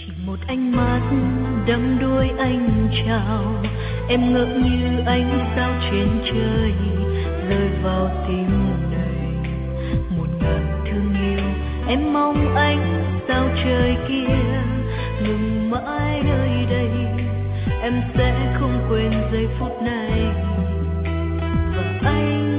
Một ánh mắt đắm đuối anh chào, em ngỡ như ánh sao trên trời rơi vào tim này. Một ngàn thương yêu em mong ánh sao trời kia ngừng mãi nơi đây, em sẽ không quên giây phút này. Và anh